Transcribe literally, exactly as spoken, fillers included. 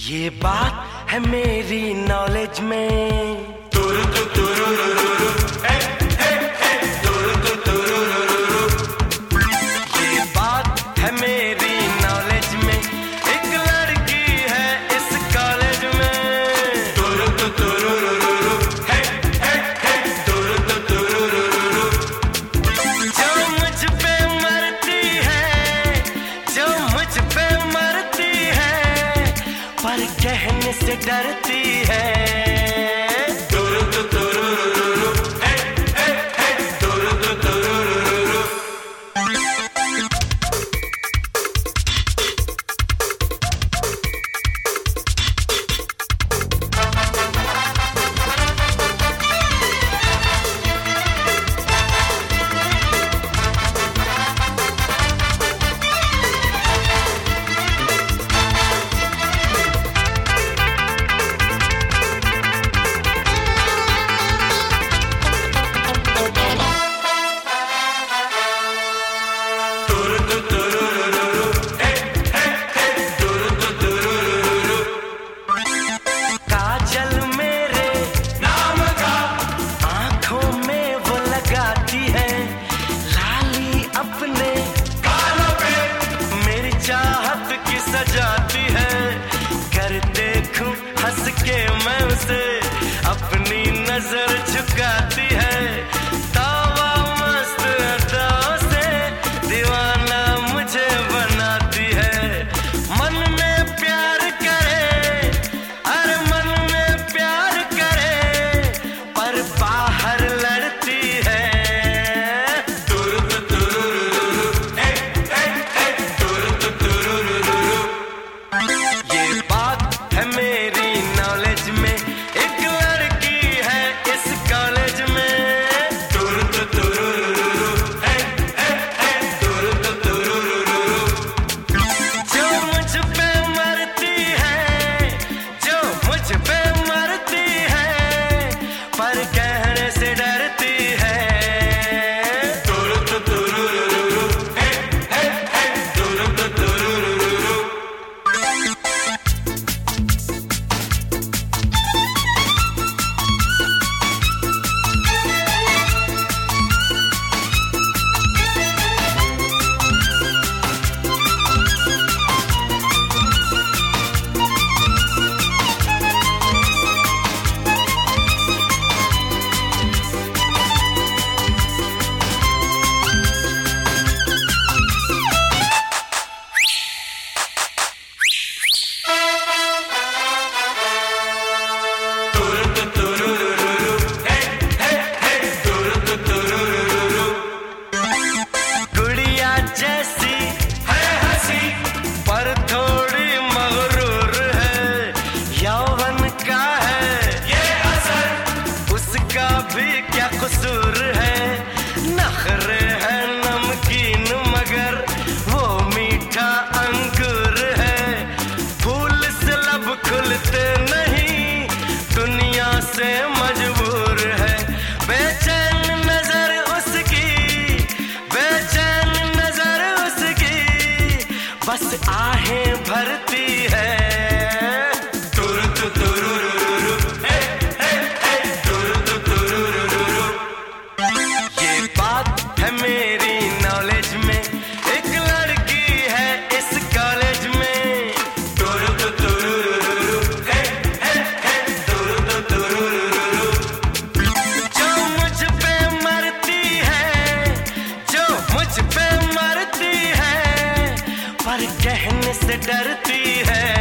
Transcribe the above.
ये बात है मेरी नॉलेज में। तुरु तु तुरु रु रु रु, ए ए ए तुरु तु तुरु रु रु रु। ये बात है मेरी नॉलेज में, एक लड़की है इस कॉलेज में। तुरु तु तुरु रु रु रु, ए ए ए तुरु तु तुरु रु रु रु। जो मुझ पे मरती है, जो मुझ पे मरती है, पर कहने से डरती है। तुरु तु तुरु रु रु रु, ए ए ए तुरु तु तुरु रु रु रु। काजल मेरे नाम का आँखों में वो लगाती है, लाली अपने गालों पे मेरी चाहत की सजाती है। कर देखूं हंस के मैं उसे, अपनी नजर झुकाती है। तौबा मस्त अदाओं से दीवाना मुझे बनाती है। मन में प्यार करे, अरे मन में प्यार करे, पर बाहर लड़ती है। तुरु तु तुरु रु रु रु, ए ए ए तुरु तु तुरु रु रु रु। ये बात है मेरी नॉलेज में, एक लड़की है इस कॉलेज में। तुरु तु तुरु रु रु रु, ए ए ए तुरु तु तुरु रु रु रु। जो मुझ पे मरती है, जो मुझ पे मरती है, पर कहने से डरती है। तुरु तु तुरु रु रु रु, ए ए ए तुरु तु तुरु रु रु रु। तुरु तु तुरु रु रु रु, ए ए ए तुरु तु तुरु रु रु रु। गुड़िया जैसी है हंसी पर थोड़ी मगरूर है, यौवन का है ये असर, उसका भी क्या कसूर है। नखरे है नमकीन मगर वो मीठा अंगूर है। फूल से लब खुलते नहीं, दुनिया से मजबूर है। बेचैन नजर उसकी, बेचैन नजर उसकी, बस आहें भरती है। तुरु तु तुरु रु रु रु, ए ए ए तुरु तु तुरु रु रु रु। ये बात है मेरी नॉलेज में, एक लड़की है इस कॉलेज में। तुरु तु तुरु रु रु रु, ए ए ए तुरु तु तुरु रु रु रु। जो मुझ पे मरती है, जो मुझ पे मरती है, पर कहने से डरती है।